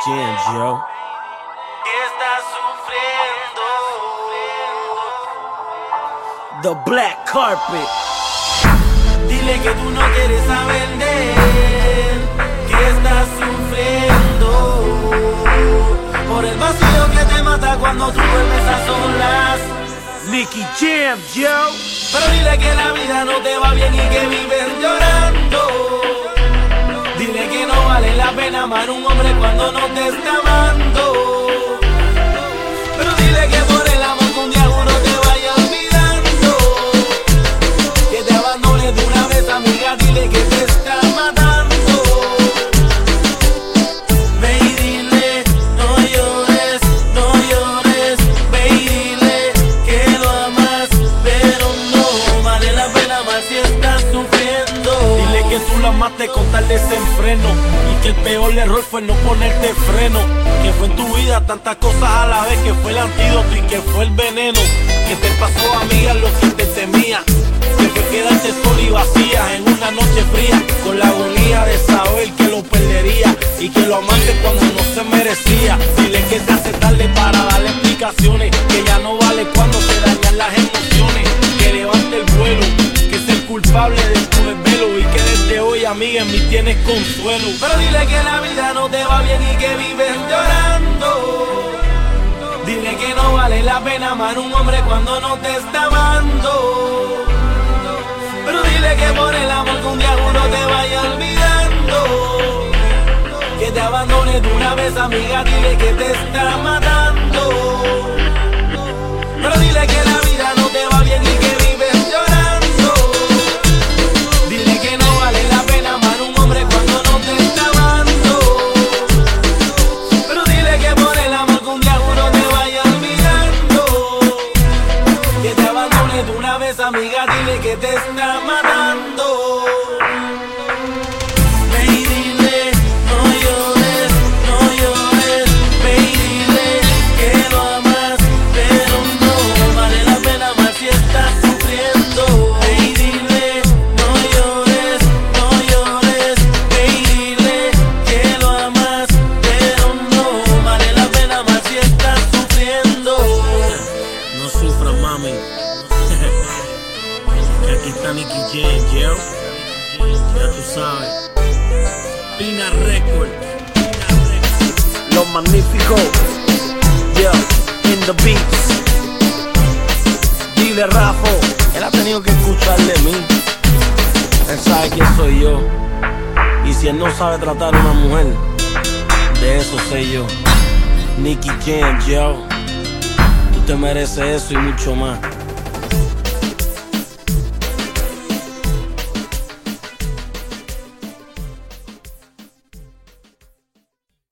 Jam, Joe. Que estás sufriendo. The Black Carpet. Dile que tú no quieres saber de él, que estás sufriendo por el vacío que te mata cuando tú duermes a solas. Nicky Jam, Joe. Pero dile que la vida no te va bien y que vives llorando. Dile que no vale la pena amar a un hombre cuando no te está amando. Pero dile que por el amor que un día uno te vaya olvidando, que te abandones de una vez, amiga, dile que te está matando. Ve y dile, no llores, no llores. Ve y dile que lo amas, pero no vale la pena amar si estás sufriendo. Dile que tú la amaste con tal desenfreno y que el peor error fue no ponerte freno. Que fue en tu vida tantas cosas a la vez, que fue el antídoto y que fue el veneno. Que te pasó, amiga, lo que te temía, que fue quedarte sola y vacía en una noche fría, con la agonía de saber que lo perdería y que lo amaste cuando no se merecía. Dile que te hace tarde para darle explicaciones, que ya no vale cuando te dañan las emociones, que levante el vuelo, que es el culpable de tu desvelo y que desde hoy, amiga, en mí tienes consuelo. Pero dile que la vida no te va bien y que vives llorando. Dile que no vale la pena amar a un hombre cuando no te está amando. Pero dile que por el amor que un día uno te vaya olvidando, que te abandones de una vez, amiga, dile que te está matando. Pero dile que la vida no te va bien y que vives llorando. Dile que no vale la pena amar a un hombre cuando no te está amando. Pero dile que por el amor que un día uno te vaya olvidando, que te abandones de una vez, amiga, dile que te está matando. Ve y dile, no llores, no llores. Ve y dile que lo amas, pero no vale la pena amar si estás sufriendo. Ve y dile, no llores, no llores. Ve y dile que lo amas, pero no vale la pena amar si estás sufriendo. No sufras, mami. Que aquí está Nicky Jam, Joe. Ya tú sabes. Pina Record. Los magníficos. Yeah, in the beats. Dile Rafa, él ha tenido que escuchar de mí. Él sabe quién soy yo. Y si él no sabe tratar a una mujer, de eso sé yo. Nicky Jam, Joe. Tú te mereces eso y mucho más.